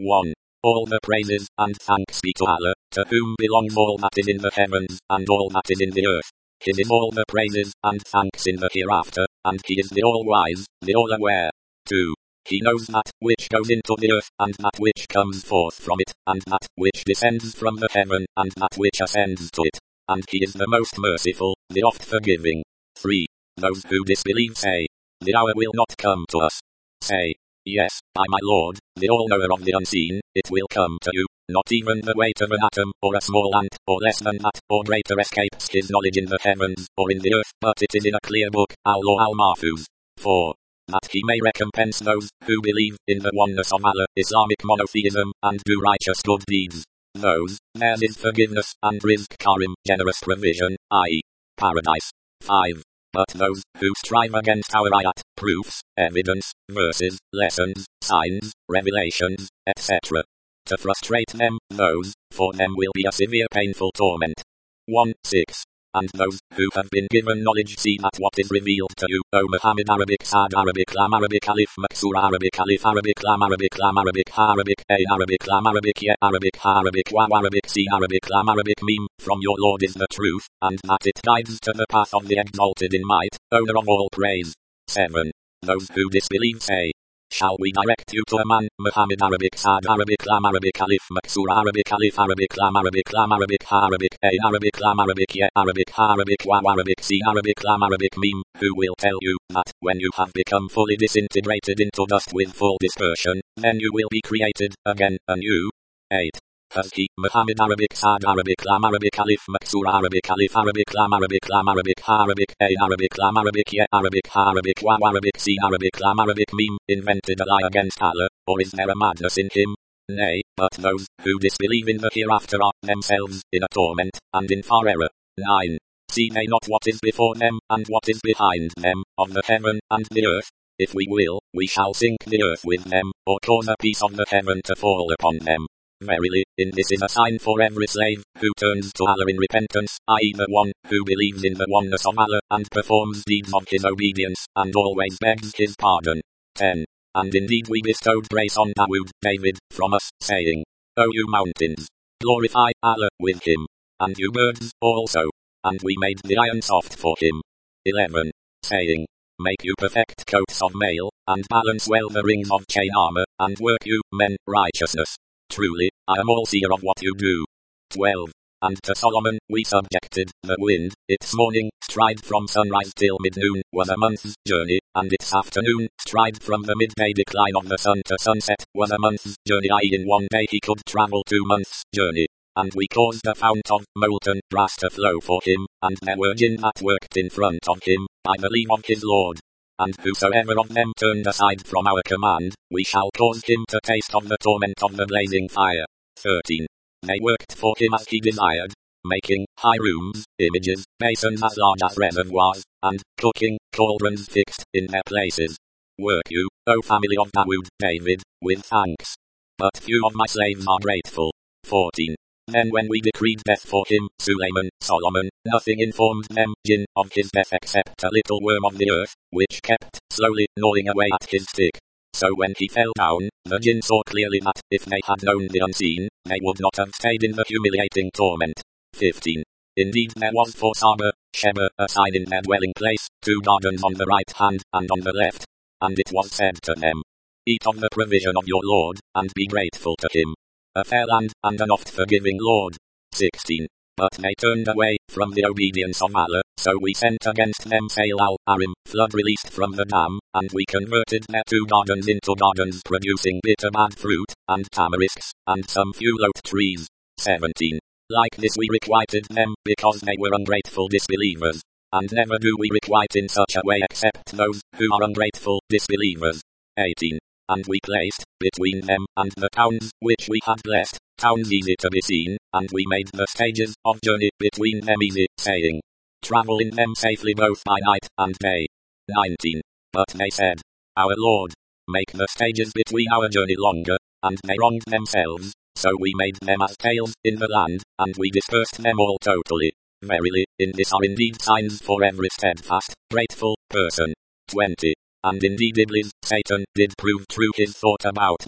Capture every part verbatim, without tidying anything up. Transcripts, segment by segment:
one. All the praises and thanks be to Allah, to whom belongs all that is in the heavens, and all that is in the earth. His is all the praises and thanks in the hereafter, and he is the all-wise, the all-aware. two. He knows that which goes into the earth, and that which comes forth from it, and that which descends from the heaven, and that which ascends to it. And he is the most merciful, the oft forgiving. three. Those who disbelieve say, the hour will not come to us. Say, yes, by my Lord, the all-knower of the unseen, it will come to you. Not even the weight of an atom, or a small ant, or less than that, or greater escapes his knowledge in the heavens, or in the earth, but it is in a clear book, Al-Law al-Mahfuz. four. That he may recompense those who believe in the oneness of Allah, Islamic monotheism, and do righteous good deeds. Those, theirs is forgiveness, and rizq karim, generous provision, that is, paradise. five. But those who strive against our ayat, proofs, evidence, verses, lessons, signs, revelations, et cetera. To frustrate them, those, for them will be a severe painful torment. one. six. And those who have been given knowledge see that what is revealed to you, O Muhammad. Arabic Sad Arabic Lam Arabic Alif Maksur Arabic Alif Arabic Lam Arabic Lam Arabic Ha Arabic A Arabic Lam Arabic Ye Arabic Ha Arabic Waw Arabic C Arabic Lam Arabic Meme, from your Lord is the truth, and that it guides to the path of the exalted in might, owner of all praise. seven. Those who disbelieve say, shall we direct you to a man, Muhammad. Arabic Sad Arabic Lam Arabic Alif Maksur Arabic Alif Arabic Lam Arabic Lam Arabic Ha Arabic A Arabic Lam Arabic Ye Arabic Ha Arabic Waw Arabic C Arabic Lam Arabic Meme, who will tell you that when you have become fully disintegrated into dust with full dispersion, then you will be created again anew. eight. Has he, Muhammad. Arabic Sad Arabic Lam Arabic Alif Maksur Arabic Alif Arabic Lam Arabic Lam Arabic Ha Arabic A Arabic Lam Arabic Ye Arabic Ha Arabic Waw Arabic C Arabic Lam Arabic Meme, invented a lie against Allah, or is there a madness in him? Nay, but those who disbelieve in the hereafter are themselves in a torment, and in far error. nine. See they not what is before them, and what is behind them, of the heaven and the earth? If we will, we shall sink the earth with them, or cause a piece of the heaven to fall upon them. Verily, in this is a sign for every slave, who turns to Allah in repentance, that is the one, who believes in the oneness of Allah, and performs deeds of his obedience, and always begs his pardon. ten. And indeed we bestowed grace on Dawood, David, from us, saying, O you mountains, glorify Allah with him, and you birds, also, and we made the iron soft for him. eleven. Saying, make you perfect coats of mail, and balance well the rings of chain armor, and work you, men, righteousness. Truly, I am all seer of what you do. twelve. And to Solomon we subjected the wind, its morning stride from sunrise till mid-noon was a month's journey, and its afternoon stride from the midday decline of the sun to sunset was a month's journey. that is, in one day he could travel two months' journey. And we caused a fount of molten brass to flow for him, and there were jinn that worked in front of him, by the leave of his Lord. And whosoever of them turned aside from our command, we shall cause him to taste of the torment of the blazing fire. thirteen. They worked for him as he desired, making high rooms, images, basins as large as reservoirs, and cooking cauldrons fixed in their places. Work you, O family of Dawood, David, with thanks. But few of my slaves are grateful. fourteen. Then when we decreed death for him, Suleiman, Solomon, nothing informed them, jinn, of his death except a little worm of the earth, which kept slowly gnawing away at his stick. So when he fell down, the jinn saw clearly that, if they had known the unseen, they would not have stayed in the humiliating torment. fifteen. Indeed there was for Saba, Sheba, a sign in their dwelling place, two gardens on the right hand, and on the left. And it was said to them, eat of the provision of your Lord, and be grateful to him. A fair land, and an oft forgiving Lord. sixteen. But they turned away from the obedience of Allah, so we sent against them Sail al-Arim, flood released from the dam, and we converted their two gardens into gardens producing bitter bad fruit, and tamarisks, and some few lote trees. seventeen. Like this we requited them, because they were ungrateful disbelievers. And never do we requite in such a way except those who are ungrateful disbelievers. eighteen. And we placed, between them and the towns which we had blessed, towns easy to be seen, and we made the stages of journey between them easy, saying, travel in them safely both by night and day. nineteen. But they said, our Lord, make the stages between our journey longer, and they wronged themselves, so we made them as tails in the land, and we dispersed them all totally. Verily, in this are indeed signs for every steadfast, grateful person. twenty. And indeed Iblis, Satan, did prove true his thought about them.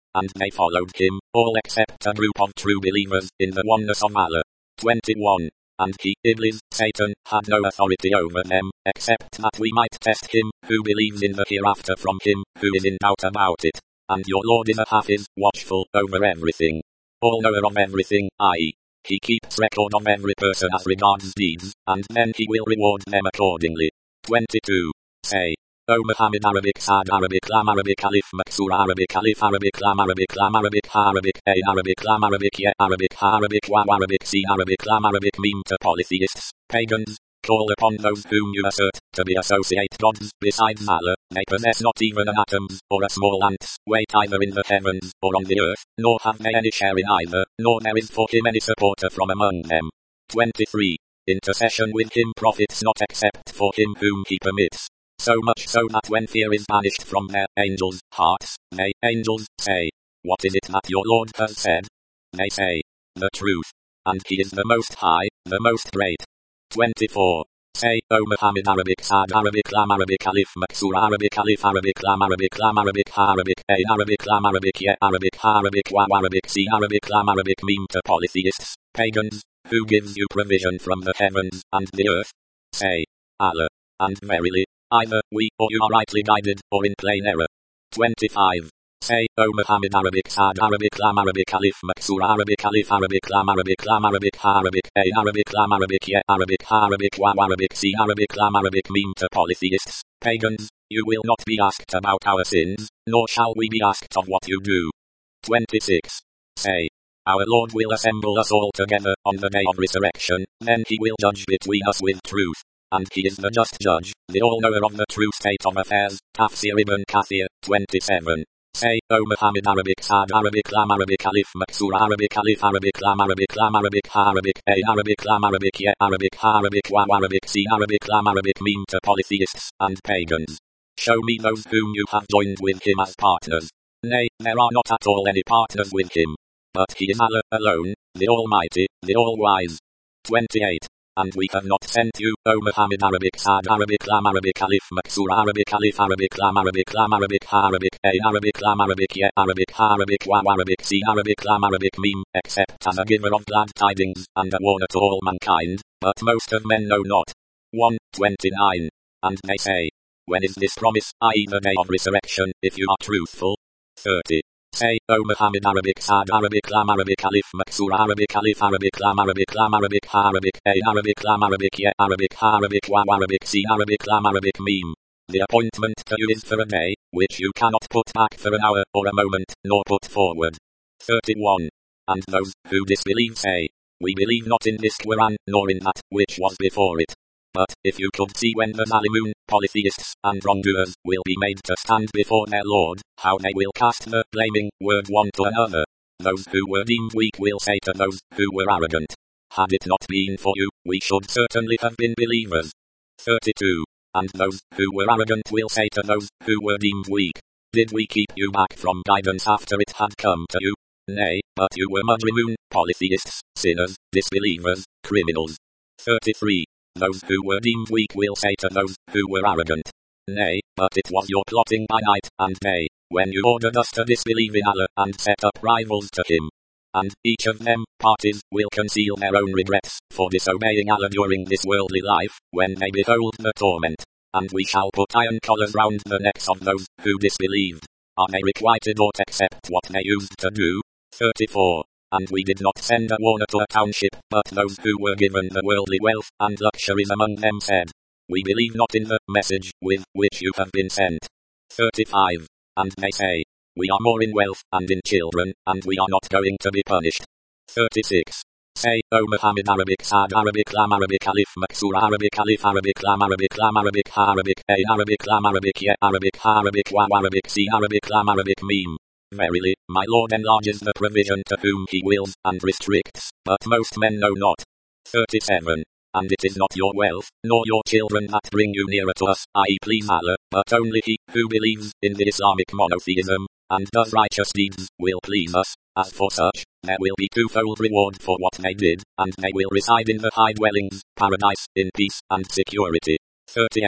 and they followed him, all except a group of true believers in the oneness of Allah. twenty-one. And he, Iblis, Satan, had no authority over them, except that we might test him, who believes in the hereafter from him, who is in doubt about it. And your Lord is a Hafiz, watchful over everything. All knower of everything, that is, he keeps record of every person as regards deeds, and then he will reward them accordingly. twenty-two. Say, O Muhammad, Arabic Sad, Arabic Lam, Arabic Alif, Maksur, Arabic Alif, Arabic Lam, Arabic Lam, Arabic Ha, Arabic A, Arabic Lam, Arabic Ye, Arabic Ha, Arabic Waw, Arabic C, Arabic Lam, Arabic Meme to polytheists, pagans, call upon those whom you assert to be associate gods besides Allah. They possess not even an atom's or a small ant's weight either in the heavens or on the earth, nor have they any share in either, nor there is for him any supporter from among them. twenty-three. Intercession with him profits not except for him whom he permits. So much so that when fear is banished from their angels' hearts, they, angels, say, what is it that your Lord has said? They say, the truth. And he is the most high, the most great. twenty-four. Say, O Muhammad, Arabic Sad, Arabic Lam, Arabic Alif, Maksur, Arabic Alif, Arabic Lam, Arabic Lam, Arabic Ha, Arabic A, Arabic Lam, Arabic Ye, Arabic Ha, Arabic Waw, Arabic C, Arabic Lam, Arabic Meme to polytheists, pagans, who gives you provision from the heavens and the earth? Say, Allah. And verily, either we or you are rightly guided, or in plain error. twenty-five. Say, O Muhammad, Arabic Sad, Arabic Lam, Arabic Alif, Maksur, Arabic Alif, Arabic Lam, Arabic Lam, Arabic Ha, Arabic A, Arabic Lam, Arabic Ye, Arabic Ha, Arabic Waw, Arabic C, Arabic Lam, Arabic Meme to polytheists, pagans, you will not be asked about our sins, nor shall we be asked of what you do. twenty-six. Say, our Lord will assemble us all together on the day of resurrection, then he will judge between us with truth. And he is the just judge, the all-knower of the true state of affairs. Tafsir Ibn Kathir, twenty-seven. Say, O Muhammad, Arabic Sad, Arabic Lam, Arabic Alif, Maksur, Arabic Alif, Arabic Lam, Arabic Lam, Arabic Ha, Arabic A, Arabic Lam, Arabic Ye, Arabic Ha, Arabic Waw, Arabic C, Arabic Lam, Arabic Meme to polytheists and pagans. Show me those whom you have joined with him as partners. Nay, there are not at all any partners with him. But he is Allah alone, the Almighty, the All-Wise. twenty-eight. And we have not sent you, O Muhammad, Arabic Sad, Arabic Lam, Arabic Alif, Maksur, Arabic Alif, Arabic Lam, Arabic Lam, Arabic Ha, Arabic A, Arabic Lam, Arabic Ye, Arabic Ha, Arabic Waw, Arabic C, Arabic Lam, Arabic Meme, except as a giver of glad tidings, and a warner to all mankind, but most of men know not. one twenty-nine. And they say, when is this promise, that is the day of resurrection, if you are truthful? thirty. Say, O Muhammad, Arabic Sad, Arabic Lam, Arabic Alif, Maksur, Arabic Alif, Arabic Lam, Arabic Lam, Arabic Ha, Arabic A, Arabic Lam, Arabic Ye, Arabic Ha, Arabic Waw, Arabic C, Arabic Lam, Arabic Meme. The appointment to you is for a day, which you cannot put back for an hour or a moment, nor put forward. thirty-one. And those who disbelieve say, we believe not in this Quran, nor in that which was before it. But, if you could see when the Zalimun, polytheists, and wrongdoers, will be made to stand before their Lord, how they will cast the blaming word one to another. Those who were deemed weak will say to those who were arrogant, had it not been for you, we should certainly have been believers. thirty-two. And those who were arrogant will say to those who were deemed weak, did we keep you back from guidance after it had come to you? Nay, but you were mujrimun, polytheists, sinners, disbelievers, criminals. thirty-three. Those who were deemed weak will say to those who were arrogant, nay, but it was your plotting by night and day, when you ordered us to disbelieve in Allah and set up rivals to him. And each of them, parties, will conceal their own regrets for disobeying Allah during this worldly life, when they behold the torment. And we shall put iron collars round the necks of those who disbelieved. Are they requited aught except what they used to do? thirty-four. And we did not send a warner to a township, but those who were given the worldly wealth and luxuries among them said, we believe not in the message with which you have been sent. thirty-five. And they say, we are more in wealth and in children, and we are not going to be punished. thirty-six. Say, O Muhammad, Arabic Sad, Arabic Lam, Arabic Alif, Maksur, Arabic Alif, Arabic Lam, Arabic Lam, Arabic Ha, Arabic A, Arabic Lam, Arabic Ye, Arabic Ha, Arabic Waw, Arabic C, Arabic Lam, Arabic Meme. Verily, my Lord enlarges the provision to whom he wills, and restricts, but most men know not. thirty-seven. And it is not your wealth, nor your children that bring you nearer to us, that is please Allah, but only he who believes in the Islamic monotheism, and does righteous deeds, will please us. As for such, there will be twofold reward for what they did, and they will reside in the high dwellings, paradise, in peace and security. thirty-eight.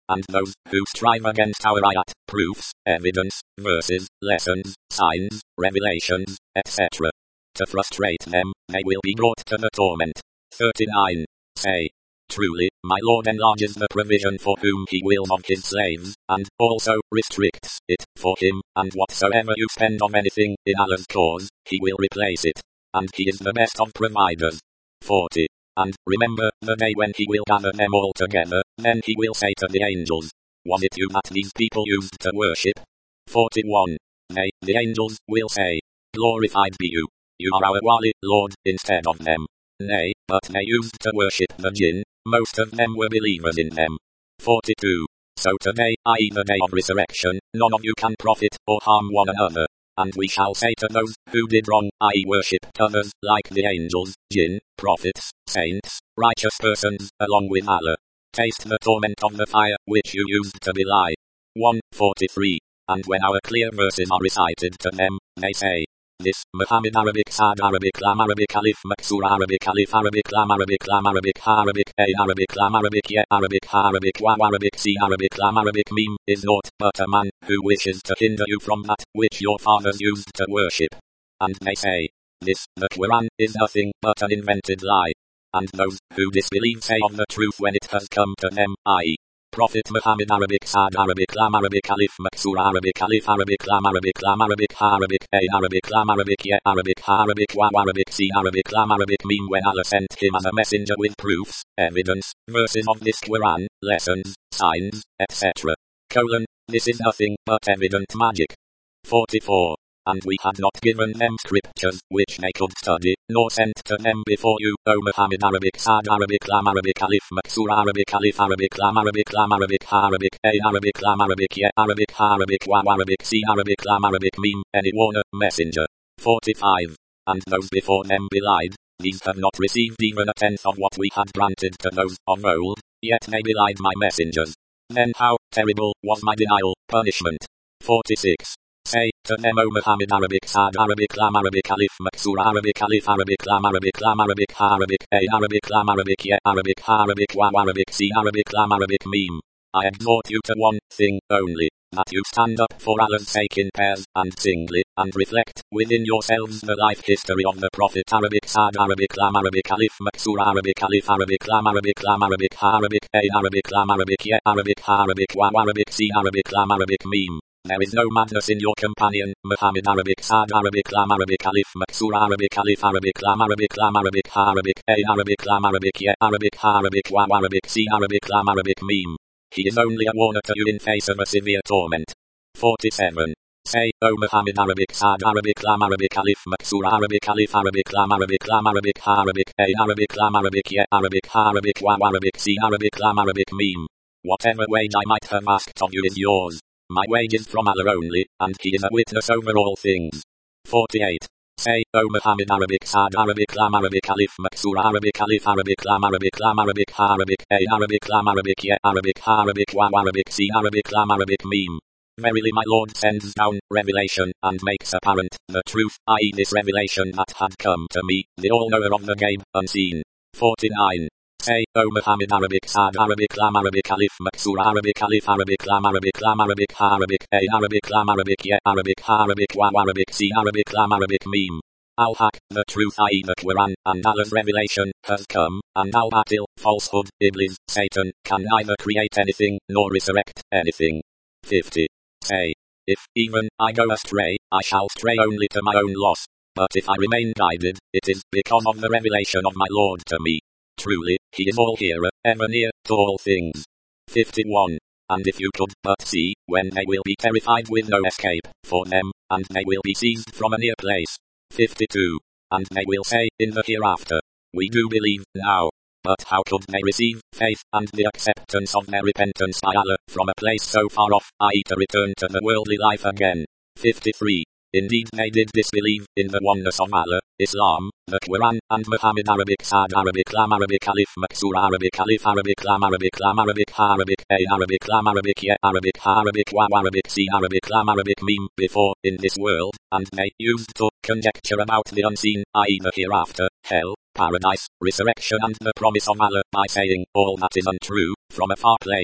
and those who strive against our ayat, proofs, evidence, verses, lessons, signs, revelations, et cetera. To frustrate them, they will be brought to the torment. thirty-nine. Say, truly, my Lord enlarges the provision for whom he wills of his slaves, and also restricts it for him, and whatsoever you spend on anything in Allah's cause, he will replace it. And he is the best of providers. forty. And remember the day when he will gather them all together, then he will say to the angels, was it you that these people used to worship? forty-one. Nay, the angels will say, glorified be you. You are our wali, Lord, instead of them. Nay, but they used to worship the jinn, most of them were believers in them. forty-two. So today, that is the day of resurrection, none of you can profit or harm one another. And we shall say to those who did wrong, that is worshipped others, like the angels, jinn, prophets, saints, righteous persons, along with Allah. Taste the torment of the fire, which you used to belie. one forty-three. And when our clear verses are recited to them, they say, this, Muhammad Arabic Sad Arabic Lam Arabic Alif Maksur Arabic Alif Arabic Lam Arabic Lam Arabic Ha Arabic A Arabic Lam Arabic Ye Arabic Ha Arabic Waw Arabic C Arabic Lam Arabic Meme is naught but a man who wishes to hinder you from that which your fathers used to worship. And they say, this, the Quran, is nothing but an invented lie. And those who disbelieve say of the truth when it has come to them, that is, Prophet Muhammad Arabic Sad Arabic Lam Arabic Alif Maksur Arabic Alif Arabic Lam Arabic Lam Arabic Ha Arabic A Arabic Lam Arabic Ye Arabic Ha Arabic Waw Arabic C Arabic Lam Arabic Meme when Allah sent him as a messenger with proofs, evidence, verses of this Quran, lessons, signs, et cetera. Colon, this is nothing but evident magic. forty-four. And we had not given them scriptures, which they could study, nor sent to them before you, O Muhammad Arabic Sad Arabic Lam Arabic Alif Maksur Arabic Alif Arabic Lam Arabic Lam Arabic Ha Arabic A Arabic Lam Arabic Ye Arabic Ha Arabic Waw Arabic C Arabic Lam Arabic Meme, any warner, messenger. forty-five. And those before them belied, these have not received even a tenth of what we had granted to those of old, yet they belied my messengers. Then how terrible was my denial, punishment. forty-six. Say to them, O Muhammad Arabic Sad Arabic Lam Arabic Alif Maksur Arabic Alif Arabic Lam Arabic Lam Arabic Ha Arabic A Arabic Lam Arabic Ye Arabic Ha Arabic Waw Arabic C Arabic Lam Arabic Meme. I exhort you to one thing only, that you stand up for Allah's sake in pairs and singly, and reflect within yourselves the life history of the Prophet Arabic Sad Arabic Lam Arabic Alif Maksur Arabic Alif Arabic Lam Arabic Lam Arabic Ha Arabic A Arabic Lam Arabic Ye Arabic Ha Arabic Waw Arabic C Arabic Lam Arabic Meme. There is no madness in your companion, Muhammad Arabic Sad Arabic Lam Arabic Alif Maksur Arabic Alif Arabic Lam Arabic Lam Arabic Ha Arabic A Arabic Lam Arabic Ye Arabic Ha Arabic Waw Arabic C Arabic Lam Arabic Meme. He is only a warner to you in face of a severe torment. forty-seven. Say, O Muhammad Arabic Sad Arabic Lam Arabic Alif Maksur Arabic Alif Arabic Lam Arabic Lam Arabic Ha Arabic A Arabic Lam Arabic Ye Arabic Ha Arabic Waw Arabic C Arabic Lam Arabic Meme. Whatever wage I might have asked of you is yours. My wage is from Allah only, and he is a witness over all things. forty-eight. Say, O Muhammad Arabic Sad Arabic Lam Arabic Alif Maksur Arabic Alif Arabic Lam Arabic Lam Arabic Ha Arabic A Arabic Lam Arabic Ye Arabic Ha Arabic Waw Arabic C Arabic Lam Arabic Meme. Verily my Lord sends down revelation and makes apparent the truth, that is this revelation that had come to me, the all-knower of the Gaib, unseen. forty-nine. Say, O Muhammad Arabic Sad Arabic Lam Arabic Alif Maksur Arabic Alif Arabic Lam Arabic Lam Arabic Ha Arabic A Arabic Lam Arabic Ye Arabic Ha Arabic Waw Arabic C Arabic Lam Arabic Meme. Al-Haq, the truth, that is the Quran, and Allah's revelation, has come, and Al-Batil, falsehood, Iblis, Satan, can neither create anything, nor resurrect anything. fifty. Say, if, even, I go astray, I shall stray only to my own loss. But if I remain guided, it is because of the revelation of my Lord to me. Truly, he is all-hearer, ever near, to all things. fifty-one. And if you could but see, when they will be terrified with no escape, for them, and they will be seized from a near place. fifty-two. And they will say, in the hereafter, we do believe, now. But how could they receive faith, and the acceptance of their repentance by Allah, from a place so far off, that is to return to the worldly life again? fifty-three. Indeed they did disbelieve in the oneness of Allah, Islam, the Quran, and Muhammad Arabic Sad Arabic Lam Arabic Alif Maksur Arabic Alif Arabic Lam Arabic Lam Arabic Ha Arabic A Arabic Lam Arabic Ye Arabic Ha Arabic Waw Arabic C Arabic Lam Arabic Meme before, in this world, and they used to conjecture about the unseen, that is the hereafter, hell, paradise, resurrection and the promise of Allah, by saying, all that is untrue, from a far place.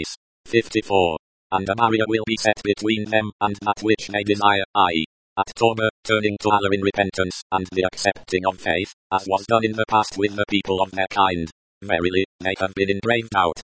fifty-four. And a barrier will be set between them and that which they desire, that is, at Tawbah, turning to Allah in repentance, and the accepting of faith, as was done in the past with the people of their kind. Verily, they have been in grave doubt.